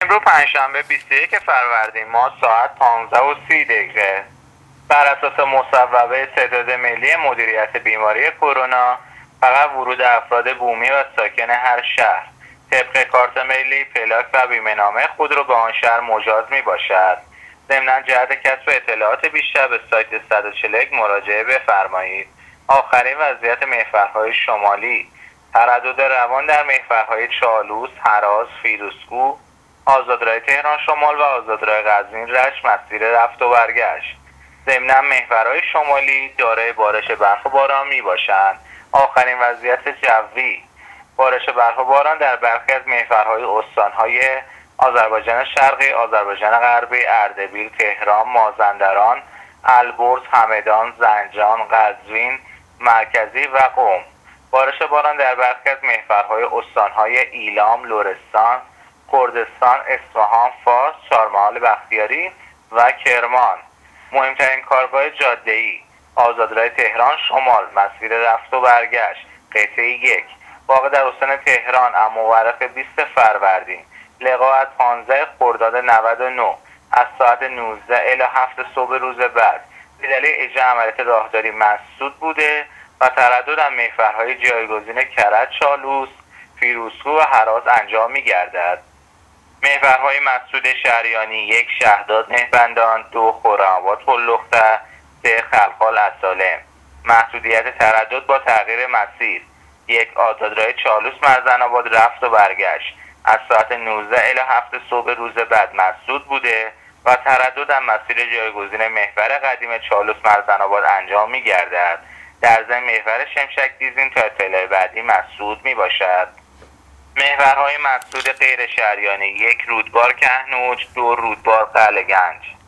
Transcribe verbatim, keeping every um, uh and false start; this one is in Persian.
امروز پنجشنبه بیست و یک فروردین ماه ساعت پانزده و سی دقیقه بر اساس مصوبه ستاد ملی مدیریت بیماری کرونا فقط ورود افراد بومی و ساکن هر شهر طبق کارت ملی، پلاک و بیمه‌نامه خود را به آن شهر مجاز می باشد. ضمناً جهت کسب اطلاعات بیشتر به سایت صد و چهل و یک مراجعه بفرمایید. آخرین وضعیت محورهای شمالی: تردد روان در محورهای چالوس، هراز، فیروزکوه، آزادراه تهران شمال و آزادراه قزوین رشت مسیر رفت و برگشت. ضمناً محورهای شمالی دارای بارش برف و باران می باشند. آخرین وضعیت جوی: بارش برف و باران در برخی از محورهای استانهای آذربایجان شرقی، آذربایجان غربی، اردبیل، تهران، مازندران، البرز، همدان، زنجان، قزوین مرکزی و قم. بارش باران در برخی از محورهای استانهای ایلام، لرستان، کردستان، اصفهان، فارس، چهارمحال بختیاری و کرمان. مهمترین کارگاه جاده‌ای: آزادراه تهران شمال مسیر رفت و برگشت قطعه یک واقع در استان تهران اما مورخ بیست فروردین لقاء پانزده خرداد نود و نه از ساعت نوزده الی هفت صبح روز بعد به دلیل اجرای عملیات راهداری مسدود بوده و تردد در محورهای جایگزین کرج، چالوس، فیروزکوه و هراز انجام می‌گردد. محورهای مسدود شهریانی: یک شهداد مهربندان، دو خرم‌آباد پل‌لخته، سه خلخال السالم. محدودیت تردد با تغییر مسیر: یک آزادراه چالوس مرزن‌آباد رفت و برگشت از ساعت نوزده الی هفت صبح روز بعد مسدود بوده و تردد در مسیر جایگزین محور قدیم چالوس مرزن‌آباد انجام می‌گردد. در ضمن محور شمشک دیزین تا اطلاع بعدی مسدود میباشد. محورهای مسدود غیر شهریانی: یک رودبار کهنوج، دو رودبار قلعه‌گنج.